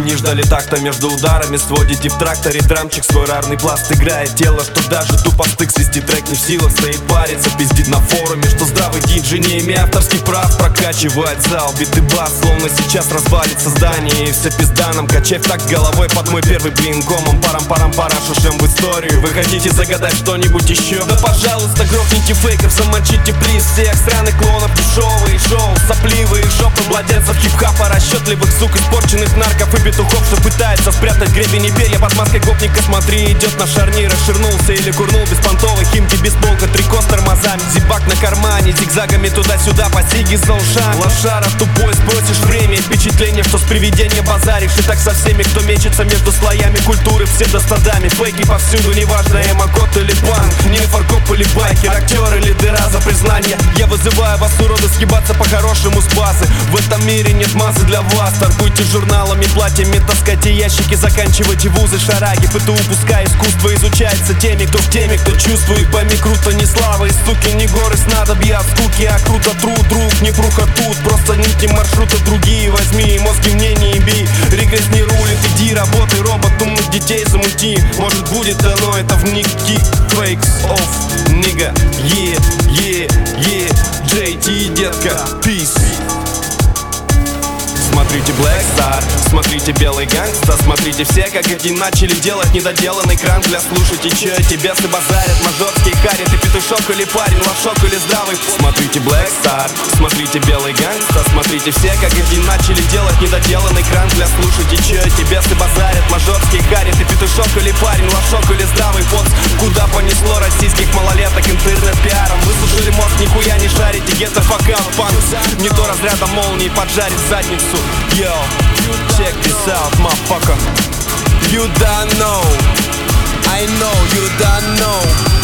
не ждали такта между ударами. Сводите в тракторе драмчик, свой рарный пласт играет тело, что даже тупо стык свести трек не в силах. Стоит париться, пиздит на форуме, что здравый диджей, не имея авторских прав, прокачивает зал, бит и бас, словно сейчас развалится здание. И вся пизда нам, качай так головой под мой первый блин комом. Парам-парам-пара, шушем в историю. Вы хотите загадать что-нибудь еще? Да пожалуйста, грохните фейков, замочите плиз всех странных клонов, дешевые шоу, сопливые жопы младенцев хип-хапа, расчетливых сук, испорченных нарков и петухов, что пытается спрятать гребень и перья под маской гопника. Смотри, идет на шарнир, расширнулся или курнул беспонтовый химки, бейсболка, трико с тормозами, зибак на кармане, зигзагами туда-сюда по сиги Солшан. Лошара тупой, спросишь время, впечатление, что с привидением базаришь. И так со всеми, кто мечется между слоями культуры, псевдостадами, фейки повсюду, неважно, эмо-код или панк, не фаркоп или байкер, актер или дыра за признание. Я вызываю вас, уроды, съебаться по-хорошему с базы. В этом мире нет массы для вас. Торгуйте журналами, платьями, таскайте ящики, заканчивайте вузы, шараги. ПТУ, пускай искусство изучается теми, кто в теме, кто чувствует. Пойми, круто, не слава и суки, не горы снадобья от скуки, а круто труд, друг, не пруха тут. Просто нити маршрута другие, возьми мозги мне не еби. Регресс не рулит, иди работай, робот, умных детей замути. Может будет оно, это в никки. Fakes off, nigga, yeah, yeah, yeah. JT, детка, peace. Смотрите Black Star, смотрите Белый Гангста, смотрите все, как эти начали делать недоделанный кран. Бля, слушайте, че эти бесы базарят, мажорские карри. Ты петушок или парень, лошок или здравый. Смотрите Black Star, смотрите Белый Гангста, смотрите все, как эти начали делать недоделанный кран. Бля, слушайте, че эти бесы базарят, мажорские карри. Ты петушок или парень, лошок или здравый поц. Куда понесло российских малолеток интернет-пиаром? Высушили мозг, нихуя не шарите, get the fuck out, punks. Не то разряда молнии поджарит задницу. Yo, check this out, motherfucker. You don't know, I know you don't know.